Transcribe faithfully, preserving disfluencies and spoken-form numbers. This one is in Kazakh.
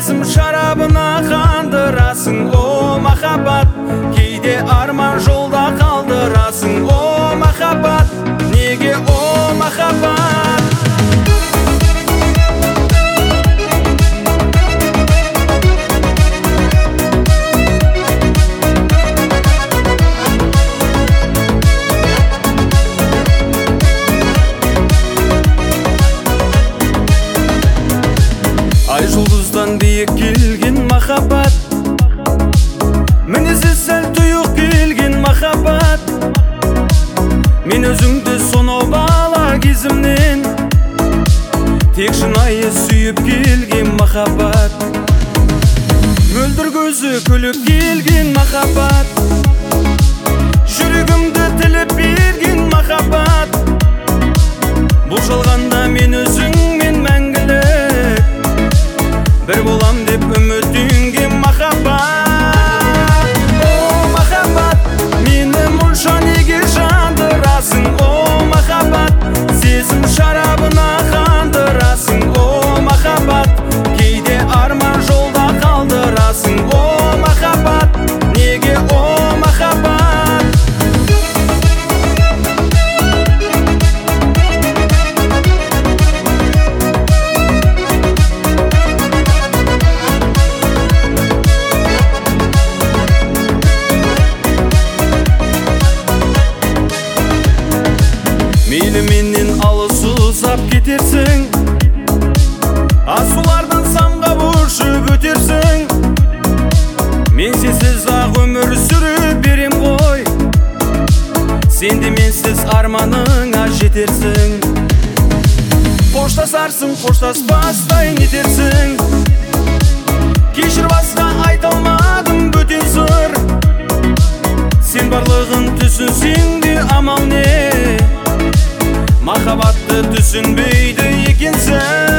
сезім шарабына қандырасың. О махаббат, кейде арман жолда қалдырасың. О махаббат, неге о махаббат? Ай жұлдыздан биік келген махаббат, мінезі сәл тұйық келген махаббат. Мен өзіңді сонау бала кезімнен тек шынайы сүйіп келген махаббат. Мөлдір көзі күліп келген махаббат, жүрегімді тіліп берген махаббат. Бұл жалғанда мен өзіңмен мәңгілік бір болам деп үміттенген махаббат. О махаббат, мені мұнша неге жандырасың? О махаббат, сезім шарабына қандырасың. О махаббат, кейде арман жолда қалдырасың. О махаббат, неге о махаббат? Мейлі менен алыс ұзап кетерсің, асулардан самғап ұшып өтерсің. Мен сенсіз ақ өмір сүріп берем ғой, сен де менсіз арманыңа жетерсің. Қоштасарсың, қоштаспастай нетерсің. Кешір, басқа айта алмадым бөтен сыр. Сен барлығын түсінсең де амал не? Махаббатты түсінбейді екенсің.